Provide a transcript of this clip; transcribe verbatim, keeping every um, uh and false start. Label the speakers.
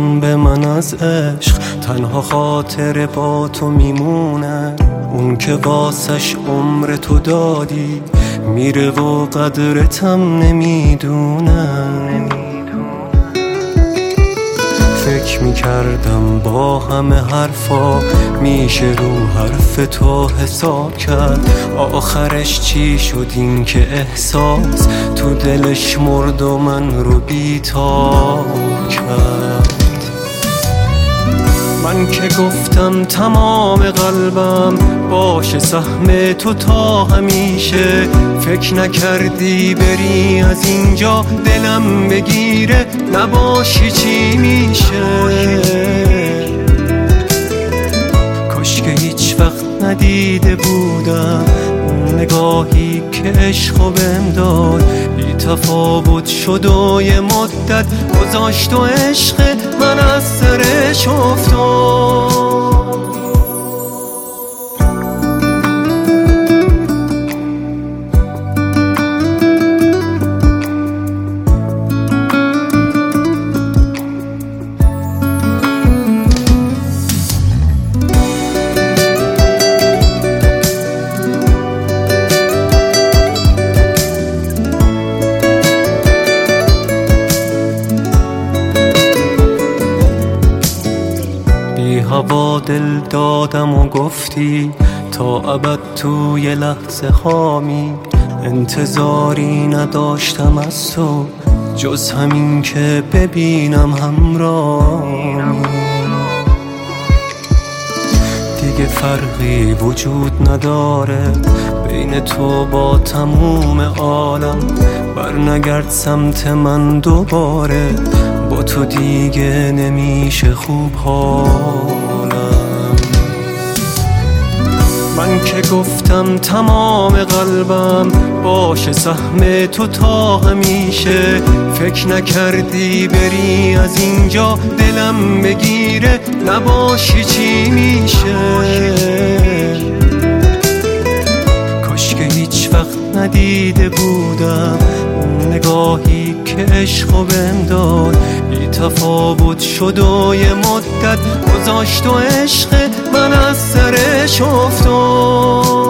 Speaker 1: جنب من از عشق، تنها خاطر با تو میمونه. اون که واسش عمر تو دادی میره و قدرتم نمیدونه. فکر میکردم با همه حرفا میشه رو حرف تو حساب کرد، آخرش چی شد این که احساس تو دلش مرد و من رو بیتاب کرد. من که گفتم تمام قلبم باشه سهم تو تا همیشه، فکر نکردی بری از اینجا دلم بگیره نباشی چی میشه. کاش که هیچ وقت ندیده بودم نگاهی که عشقو بهم داد، بی تفاوت شد و یه مدت گذاشت و عشق من از سرش افتاد. بی هوا دل دادم و گفتی تا ابد توی لحظه خامی، انتظاری نداشتم از تو جز همین که ببینم همراهی. دیگه فرقی وجود نداره بین تو با تموم عالم، برنگرد سمت من دوباره با تو دیگه نمیشه خوب حالم. من که گفتم تمام قلبم باشه سهم تو تا همیشه، فکر نکردی بری از اینجا دلم بگیره نباشی چی میشه. کاش که هیچ وقت ندیده بودم نگاهی که عشقو بهم داد، بی تفاوت شد و یه مدت گذاشت و عشق من از سرش افتاد.